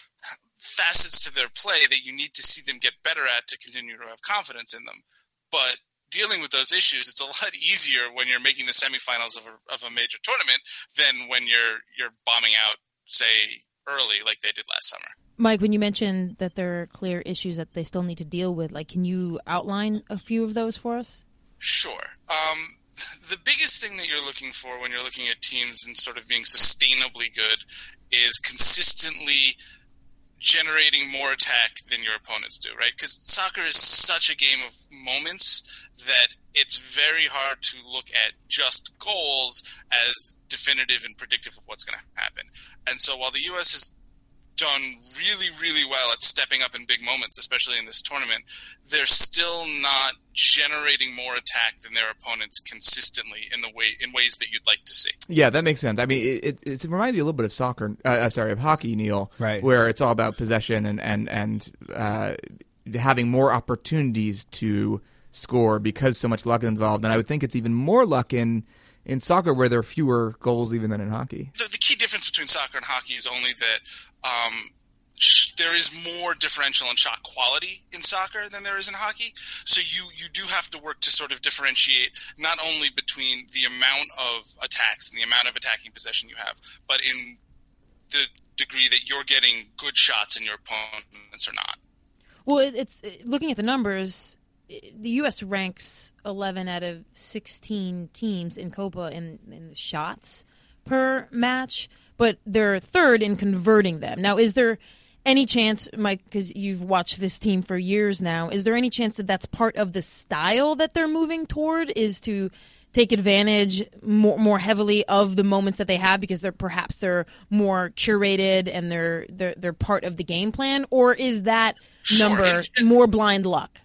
facets to their play that you need to see them get better at to continue to have confidence in them. But dealing with those issues, it's a lot easier when you're making the semifinals of a, of a major tournament than when you're you're bombing out, say, early like they did last summer. Mike, when you mentioned that there are clear issues that they still need to deal with, like, can you outline a few of those for us? Sure. Um, the biggest thing that you're looking for when you're looking at teams and sort of being sustainably good is consistently generating more attack than your opponents do, right? Because soccer is such a game of moments that it's very hard to look at just goals as definitive and predictive of what's going to happen. And so while the U S has done really, really well at stepping up in big moments, especially in this tournament, they're still not generating more attack than their opponents consistently in the way in ways that you'd like to see. Yeah, that makes sense. I mean, it, it, it reminds me a little bit of soccer. Uh, sorry, of hockey, Neil, right? Where it's all about possession and and and uh, having more opportunities to score because so much luck is involved. And I would think it's even more luck in in soccer where there are fewer goals even than in hockey. The, the key difference between soccer and hockey is only that um, sh- there is more differential in shot quality in soccer than there is in hockey. So you, you do have to work to sort of differentiate not only between the amount of attacks and the amount of attacking possession you have, but in the degree that you're getting good shots and your opponents are not. Well, it, it's looking at the numbers, the U S ranks eleven out of sixteen teams in Copa in, in shots per match, but they're third in converting them. Now, is there any chance, Mike, because you've watched this team for years now, is there any chance that that's part of the style that they're moving toward, is to take advantage more more heavily of the moments that they have because they're perhaps they're more curated and they're they're, they're part of the game plan, or is that Sure. number more blind luck?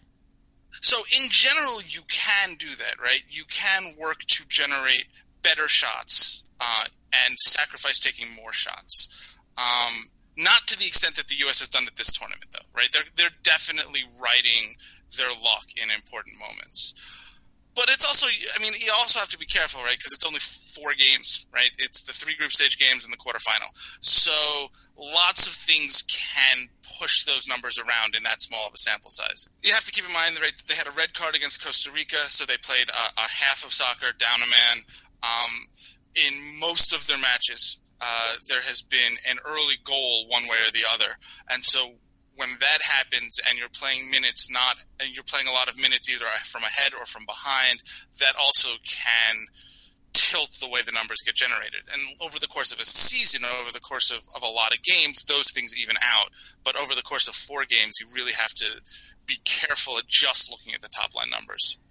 So in general, you can do that, right? You can work to generate better shots uh, and sacrifice taking more shots. Um, not to the extent that the U S has done at this tournament, though, right? They're they're definitely riding their luck in important moments. But it's also, I mean, you also have to be careful, right? Because it's only four games, right? It's the three group stage games and the quarterfinal. So lots of things can push those numbers around in that small of a sample size. You have to keep in mind, right, that they had a red card against Costa Rica, so they played a, a half of soccer, down a man. Um, in most of their matches, uh, there has been an early goal one way or the other. And so when that happens and you're playing minutes not and you're playing a lot of minutes either from ahead or from behind, that also can tilt the way the numbers get generated. And over the course of a season, over the course of, of a lot of games, those things even out. But over the course of four games, you really have to be careful at just looking at the top line numbers.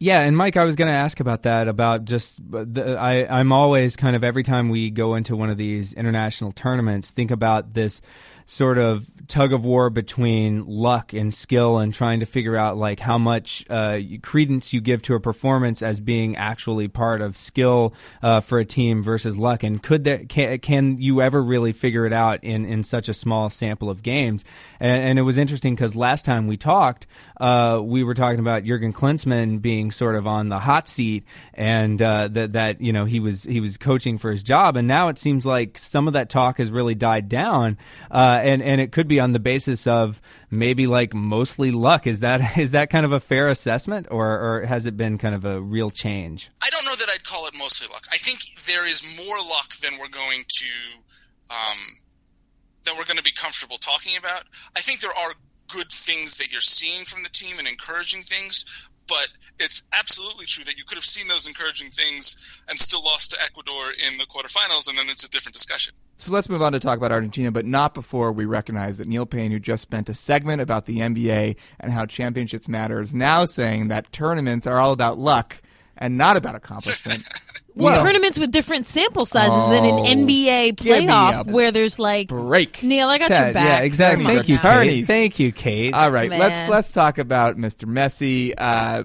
Yeah, and Mike, I was going to ask about that, about just, the, I, I'm always kind of, every time we go into one of these international tournaments, think about this sort of tug of war between luck and skill, and trying to figure out like how much uh, credence you give to a performance as being actually part of skill uh, for a team versus luck. And could that can, can you ever really figure it out in, in such a small sample of games? And, and it was interesting because last time we talked, uh, we were talking about Jurgen Klinsmann being sort of on the hot seat, and uh, that that you know he was he was coaching for his job, and now it seems like some of that talk has really died down. Uh, Uh, and, and it could be on the basis of maybe like mostly luck. Is that is that kind of a fair assessment, or, or has it been kind of a real change? I don't know that I'd call it mostly luck. I think there is more luck than we're going to um, than we're going to be comfortable talking about. I think there are good things that you're seeing from the team and encouraging things, but it's absolutely true that you could have seen those encouraging things and still lost to Ecuador in the quarterfinals, and then it's a different discussion. So let's move on to talk about Argentina, but not before we recognize that Neil Payne, who just spent a segment about the N B A and how championships matter, is now saying that tournaments are all about luck and not about accomplishment. Well, tournaments with different sample sizes Oh, than an N B A give me playoff a where there's like break. Neil, I got Chad, your back. Yeah, exactly. Thank you, Kate. Attorneys. Thank you, Kate. All right, Man. let's let's talk about Mister Messi. Uh,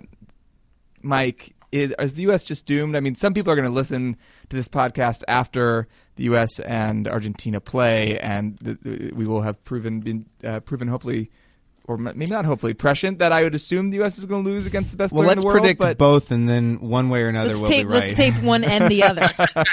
Mike, is, is the U S just doomed? I mean, some people are going to listen to this podcast after the U S and Argentina play, and the, the, we will have proven been uh, proven hopefully, or maybe not hopefully, prescient that I would assume the U S is going to lose against the best Well, player in let's the world. predict but both, and then one way or another let's we'll tape, be right. Let's tape one and the other.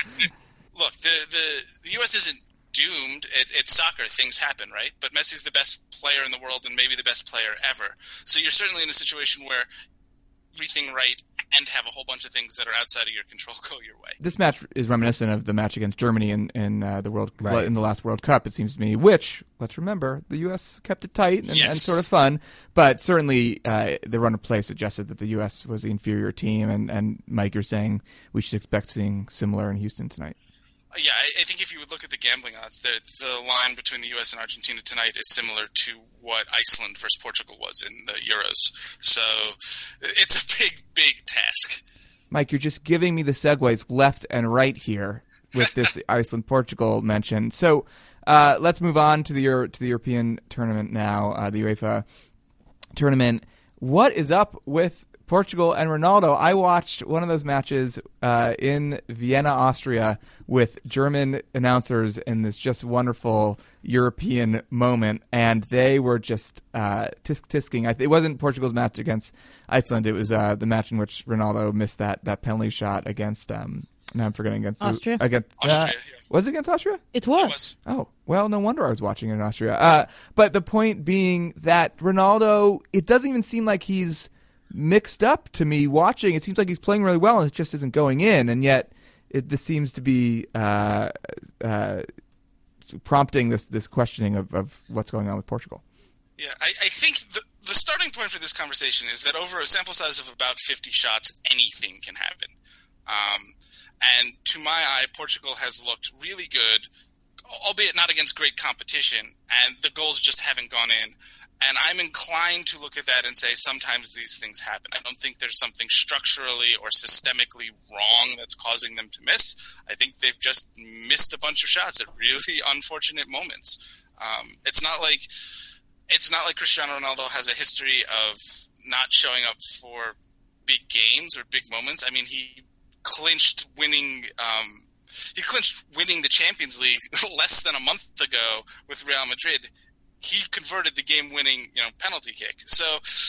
Look, the, the, the U S isn't doomed. It, it's soccer. Things happen, right? But Messi's the best player in the world and maybe the best player ever. So you're certainly in a situation where everything right and have a whole bunch of things that are outside of your control go your way. This match is reminiscent of the match against Germany in in uh, the world Right. in the last World Cup. It seems to me, which let's remember, the U S kept it tight and, Yes. and sort of fun, but certainly uh, the run of play suggested that the U S was the inferior team. And, and Mike, you're saying we should expect seeing similar in Houston tonight. Uh, Yeah, I, I think if you would look at the gambling odds, the, the line between the U S and Argentina tonight is similar to what Iceland versus Portugal was in the Euros. So it's a big, big task. Mike, you're just giving me the segues left and right here with this Iceland-Portugal mention. So uh, let's move on to the Euro- to the European tournament now, uh, the UEFA tournament. What is up with Portugal and Ronaldo? I watched one of those matches uh, in Vienna, Austria, with German announcers in this just wonderful European moment, and they were just uh, tisk-tisking. I th- it wasn't Portugal's match against Iceland. It was uh, the match in which Ronaldo missed that, that penalty shot against, um, now I'm forgetting, against Austria? Against, uh, Austria, yeah. Was it against Austria? It was. It was. Oh, well, no wonder I was watching it in Austria. Uh, but the point being that Ronaldo, it doesn't even seem like he's mixed up to me watching. It seems like he's playing really well and it just isn't going in, and yet it, this seems to be uh, uh, prompting this this questioning of, of what's going on with Portugal. Yeah, I, I think the, the starting point for this conversation is that over a sample size of about fifty shots, anything can happen. Um, and to my eye, Portugal has looked really good, albeit not against great competition, and the goals just haven't gone in. And I'm inclined to look at that and say sometimes these things happen. I don't think there's something structurally or systemically wrong that's causing them to miss. I think they've just missed a bunch of shots at really unfortunate moments. Um, it's not like it's not like Cristiano Ronaldo has a history of not showing up for big games or big moments. I mean, he clinched winning um, he clinched winning the Champions League less than a month ago with Real Madrid. He converted the game-winning, you know, penalty kick. So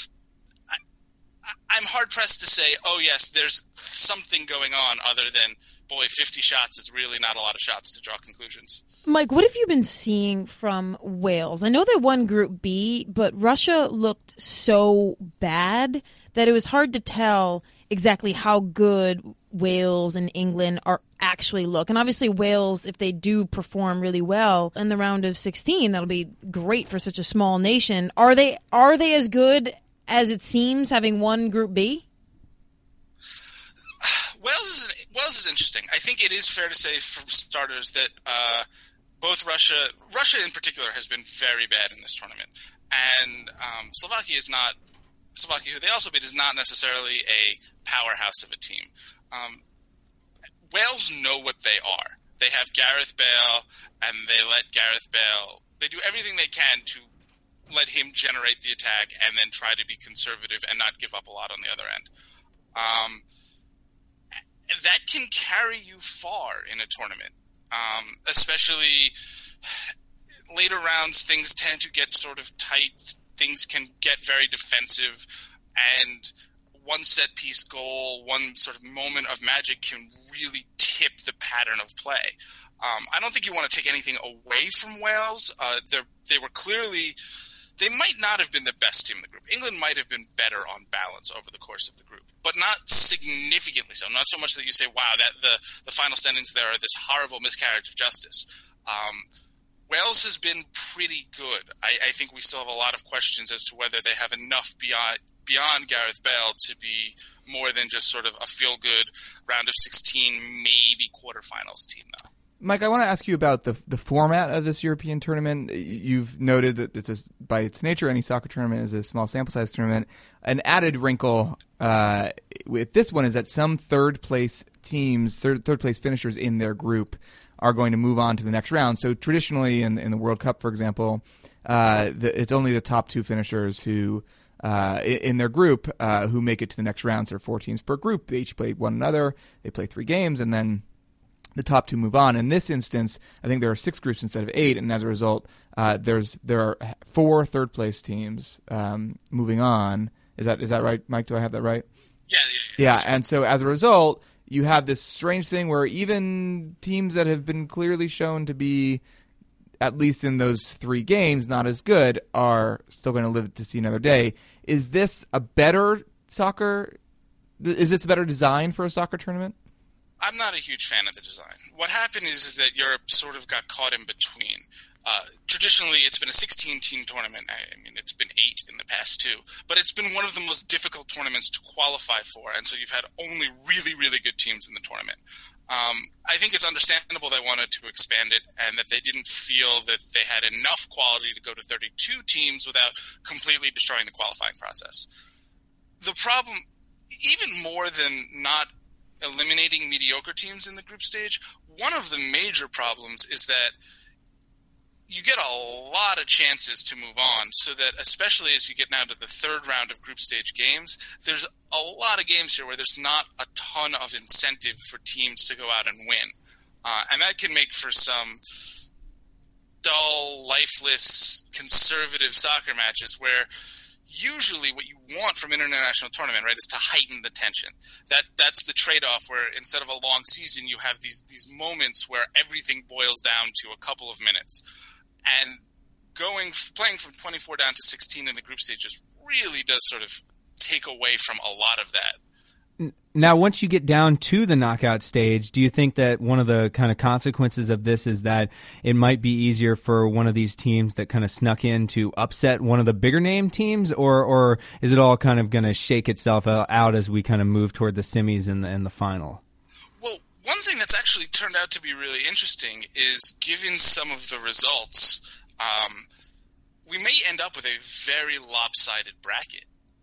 I, I'm hard-pressed to say, oh, yes, there's something going on other than, boy, fifty shots is really not a lot of shots to draw conclusions. Mike, what have you been seeing from Wales? I know they won Group B, but Russia looked so bad that it was hard to tell exactly how good Wales and England are actually look. And obviously Wales, if they do perform really well in the round of sixteen, that'll be great for such a small nation. Are they are they as good as it seems, having won Group B? Wales is Wales is interesting. I think it is fair to say, for starters, that uh, both Russia, Russia in particular, has been very bad in this tournament, and um, Slovakia is not Slovakia, who they also beat, is not necessarily a powerhouse of a team. Um, Wales know what they are. They have Gareth Bale, and they let Gareth Bale – they do everything they can to let him generate the attack and then try to be conservative and not give up a lot on the other end. Um, that can carry you far in a tournament, um, especially later rounds. Things tend to get sort of tight. Things can get very defensive, and one set-piece goal, one sort of moment of magic can really tip the pattern of play. Um, I don't think you want to take anything away from Wales. Uh, they were clearly – they might not have been the best team in the group. England might have been better on balance over the course of the group, but not significantly so. Not so much that you say, wow, that the, the final standings there are this horrible miscarriage of justice. Um, Wales has been pretty good. I, I think we still have a lot of questions as to whether they have enough beyond – beyond Gareth Bale to be more than just sort of a feel-good round of sixteen, maybe quarterfinals team, though. Mike, I want to ask you about the the format of this European tournament. You've noted that it's a, by its nature, any soccer tournament is a small sample size tournament. An added wrinkle uh, with this one is that some third place teams, third third place finishers in their group, are going to move on to the next round. So traditionally, in in the World Cup, for example, uh, the, it's only the top two finishers who. Uh, in their group, uh, who make it to the next round. So there are four teams per group. They each play one another. They play three games, and then the top two move on. In this instance, I think there are six groups instead of eight, and as a result, uh, there's there are four third place teams um, moving on. Is that is that right, Mike? Do I have that right? Yeah, yeah, yeah. Yeah, and so as a result, you have this strange thing where even teams that have been clearly shown to be, at least in those three games, not as good, are still going to live to see another day. Is this a better soccer? Is this a better design for a soccer tournament? I'm not a huge fan of the design. What happened is, is that Europe sort of got caught in between. Uh, traditionally, it's been a sixteen-team tournament. I mean, it's been eight in the past two. But it's been one of the most difficult tournaments to qualify for, and so you've had only really, really good teams in the tournament. Um, I think it's understandable they wanted to expand it and that they didn't feel that they had enough quality to go to thirty-two teams without completely destroying the qualifying process. The problem, even more than not eliminating mediocre teams in the group stage, one of the major problems is that you get a lot of chances to move on, so that especially as you get down to the third round of group stage games, there's a lot of games here where there's not a ton of incentive for teams to go out and win. Uh, and that can make for some dull, lifeless, conservative soccer matches where usually what you want from an international tournament, right, is to heighten the tension. That That's the trade-off where instead of a long season, you have these, these moments where everything boils down to a couple of minutes. And going playing from twenty-four down to sixteen in the group stages really does sort of take away from a lot of that. Now, once you get down to the knockout stage, do you think that one of the kind of consequences of this is that it might be easier for one of these teams that kind of snuck in to upset one of the bigger name teams, or or is it all kind of going to shake itself out as we kind of move toward the semis and the, and the final? Well, one thing that's actually turned out to be really interesting is, given some of the results, um, we may end up with a very lopsided bracket,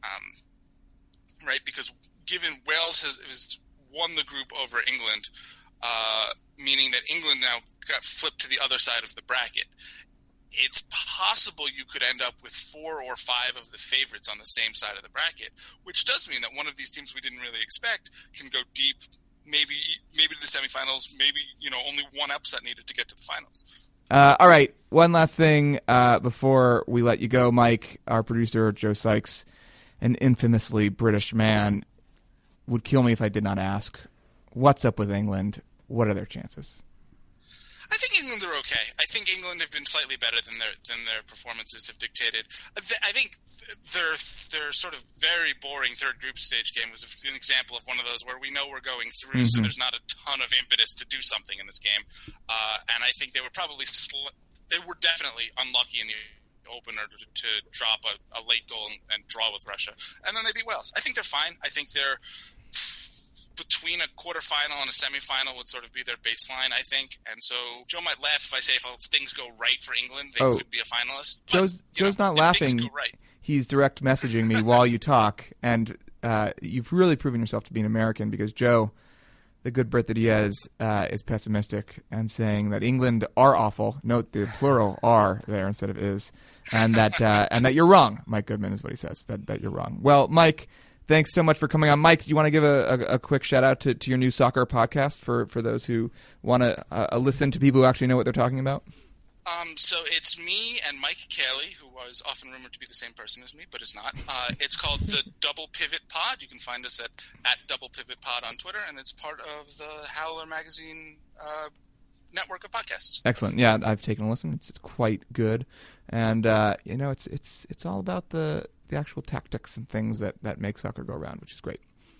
um, right? Because given Wales has, has won the group over England, uh, meaning that England now got flipped to the other side of the bracket, it's possible you could end up with four or five of the favorites on the same side of the bracket, which does mean that one of these teams we didn't really expect can go deep, maybe maybe to the semifinals, maybe, you know, only one upset needed to get to the finals. Uh, all right, one last thing uh, before we let you go, Mike. Our producer, Joe Sykes, an infamously British man, would kill me if I did not ask, what's up with England? What are their chances? I think England are okay. I think England have been slightly better than their than their performances have dictated. I think their their sort of very boring third group stage game was an example of one of those where we know we're going through, mm-hmm. so there's not a ton of impetus to do something in this game. Uh, and I think they were probably sl- they were definitely unlucky in the opener to, to drop a, a late goal and, and draw with Russia, and then they beat Wales. I think they're fine. I think they're between a quarterfinal and a semifinal would sort of be their baseline, I think. And so Joe might laugh if I say if things go right for England, they oh, could be a finalist. But, Joe's, Joe's know, not laughing. Right, he's direct messaging me while you talk, and uh, you've really proven yourself to be an American because Joe, the good Brit that he is, uh, is pessimistic and saying that England are awful. Note the plural "are" there instead of "is," and that uh, and that you're wrong. Mike Goodman is what he says. That that you're wrong. Well, Mike, thanks so much for coming on. Mike, do you want to give a, a, a quick shout out to, to your new soccer podcast for, for those who want to uh, listen to people who actually know what they're talking about? Um, so it's me and Mike Cayley, who was often rumored to be the same person as me, but is not. Uh, it's called the Double Pivot Pod. You can find us at, at Double Pivot Pod on Twitter, and it's part of the Howler Magazine uh, network of podcasts. Excellent. Yeah, I've taken a listen. It's, it's quite good, and uh, you know, it's it's it's all about the the actual tactics and things that, that make soccer go around, which is great.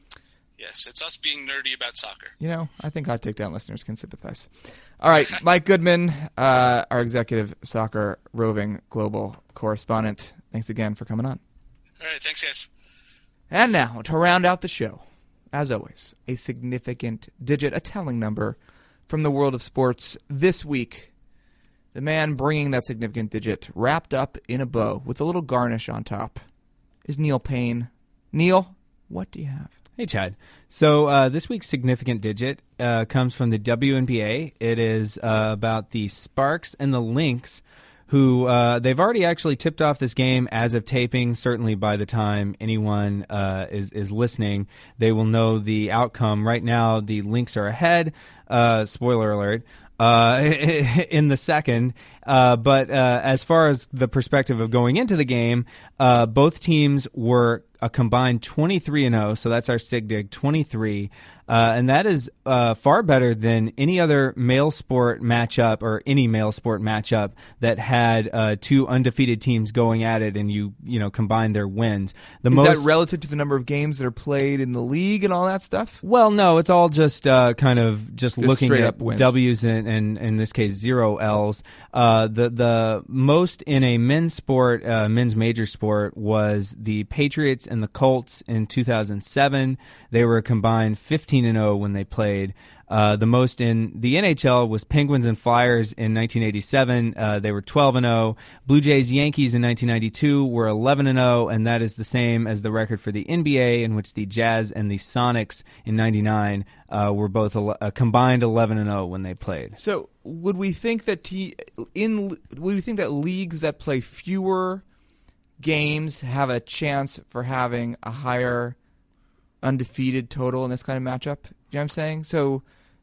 Yes, it's us being nerdy about soccer. You know, I think Hot Takedown listeners can sympathize. All right, Mike Goodman, uh, our executive soccer roving global correspondent. Thanks again for coming on. All right, thanks, guys. And now, to round out the show, as always, a significant digit, a telling number from the world of sports. This week, the man bringing that significant digit wrapped up in a bow with a little garnish on top is Neil Payne. Neil, what do you have? Hey, Chad. So uh, this week's significant digit uh, comes from the W N B A. It is uh, about the Sparks and the Lynx, who uh, they've already actually tipped off this game as of taping. Certainly by the time anyone uh, is, is listening, they will know the outcome. Right now, the Lynx are ahead. Uh, spoiler alert. Uh, in the second, uh, but uh, as far as the perspective of going into the game, uh, both teams were a combined twenty-three and oh, so that's our SIGDIG, twenty-three, uh, and that is uh, far better than any other male sport matchup or any male sport matchup that had uh, two undefeated teams going at it, and you you know combine their wins. The is most, that relative to the number of games that are played in the league and all that stuff? Well, no, it's all just uh, kind of just, just looking at wins. W's and, and in this case zero L's. Uh, the the most in a men's sport, uh, men's major sport, was the Patriots and the Colts in two thousand seven. They were a combined fifteen and oh when they played. Uh, the most in the N H L was Penguins and Flyers in nineteen eighty-seven. Uh, they were twelve and oh. Blue Jays Yankees in nineteen ninety-two were eleven and oh, and that is the same as the record for the N B A, in which the Jazz and the Sonics in ninety-nine uh, were both a, a combined eleven and oh when they played. So would we think that t- in would we think that leagues that play fewer games have a chance for having a higher undefeated total in this kind of matchup? You know what I'm saying? So,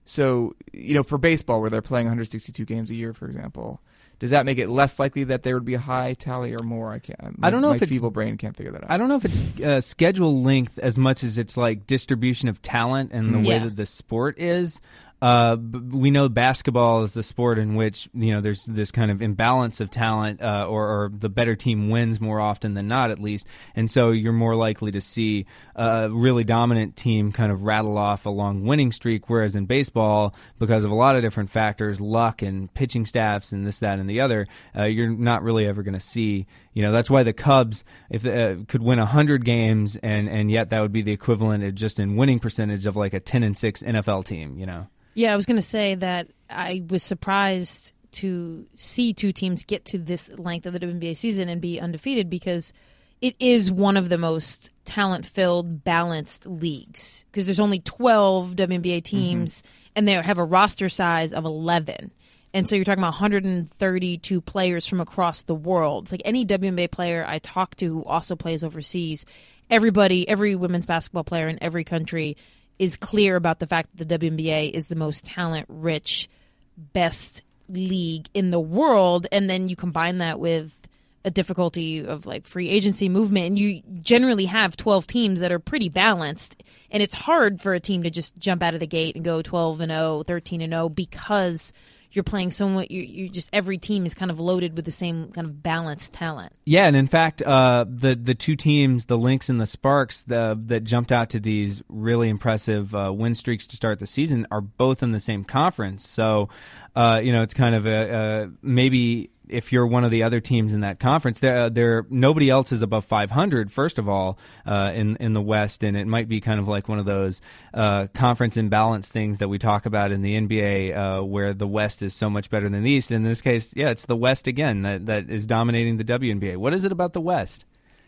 so you know, for baseball, where they're playing one hundred sixty-two games a year, for example, does that make it less likely that there would be a high tally or more? I can't. My, I don't know my if it's feeble brain can't figure that out. I don't know if it's uh, schedule length as much as it's like distribution of talent and the Mm. way Yeah. that the sport is. Uh, b- we know basketball is the sport in which, you know, there's this kind of imbalance of talent, uh, or, or the better team wins more often than not, at least. And so you're more likely to see a really dominant team kind of rattle off a long winning streak, whereas in baseball, because of a lot of different factors, luck and pitching staffs and this, that, and the other, uh, you're not really ever going to see, you know, that's why the Cubs if uh, could win one hundred games, and, and yet that would be the equivalent of just in winning percentage of like a ten and six N F L team, you know. Yeah, I was going to say that I was surprised to see two teams get to this length of the W N B A season and be undefeated, because it is one of the most talent-filled, balanced leagues, because there's only twelve W N B A teams, mm-hmm. and they have a roster size of eleven. And so you're talking about one hundred thirty-two players from across the world. It's like any W N B A player I talk to who also plays overseas, everybody, every women's basketball player in every country is clear about the fact that the W N B A is the most talent-rich, best league in the world. And then you combine that with a difficulty of like free agency movement, and you generally have twelve teams that are pretty balanced. And it's hard for a team to just jump out of the gate and go twelve and oh, thirteen and oh, because you're playing so much. You, you just every team is kind of loaded with the same kind of balanced talent. Yeah, and in fact, uh, the the two teams, the Lynx and the Sparks, the, that jumped out to these really impressive uh, win streaks to start the season, are both in the same conference. So, uh, you know, it's kind of a, a maybe. If you're one of the other teams in that conference, there, there nobody else is above five hundred. First of all, uh, in in the West, and it might be kind of like one of those uh, conference imbalance things that we talk about in the N B A, uh, where the West is so much better than the East. In this case, yeah, it's the West again that that is dominating the W N B A. What is it about the West?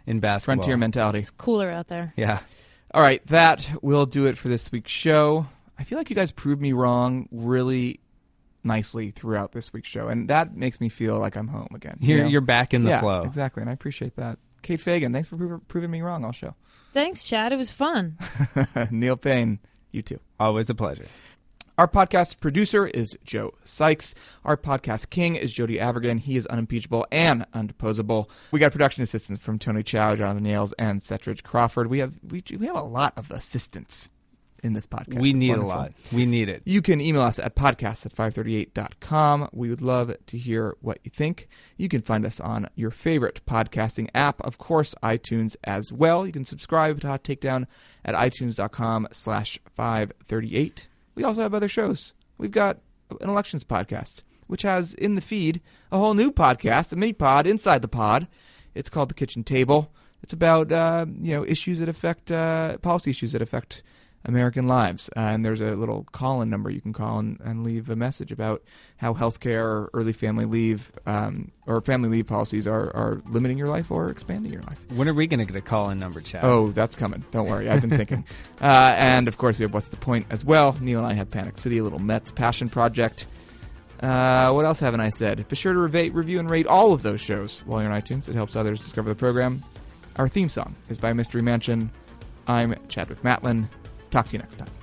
in basketball. Frontier mentality. It's cooler out there. Yeah. All right, that will do it for this week's show. I feel like you guys proved me wrong really nicely throughout this week's show, and that makes me feel like I'm home again. You're, you know? you're back in the yeah, flow. Exactly, and I appreciate that. Kate Fagan, thanks for pro- proving me wrong all show. Thanks, Chad. It was fun. Neil Payne, you too. Always a pleasure. Our podcast producer is Joe Sykes. Our podcast king is Jody Avergan. He is unimpeachable and undeposable. We got production assistance from Tony Chow, Jonathan Nails, and Setridge Crawford. We have we, we have a lot of assistants in this podcast. We it's need wonderful. a lot. We need it. You can email us at podcast at five thirty-eight dot com. We would love to hear what you think. You can find us on your favorite podcasting app, of course, iTunes as well. You can subscribe to Hot Takedown at itunes.com slash 538. We also have other shows. We've got an elections podcast, which has in the feed a whole new podcast, a mini pod inside the pod. It's called The Kitchen Table. It's about uh, you know issues that affect uh, policy issues that affect American lives. Uh, and there's a little call-in number you can call and, and leave a message about how healthcare or early family leave um, or family leave policies are, are limiting your life or expanding your life. When are we going to get a call-in number, Chad? Oh, that's coming. Don't worry. I've been thinking. Uh, and, of course, we have What's the Point as well. Neil and I have Panic City, a little Mets passion project. Uh, what else haven't I said? Be sure to review, review and rate all of those shows while you're on iTunes. It helps others discover the program. Our theme song is by Mystery Mansion. I'm Chadwick Matlin. Talk to you next time.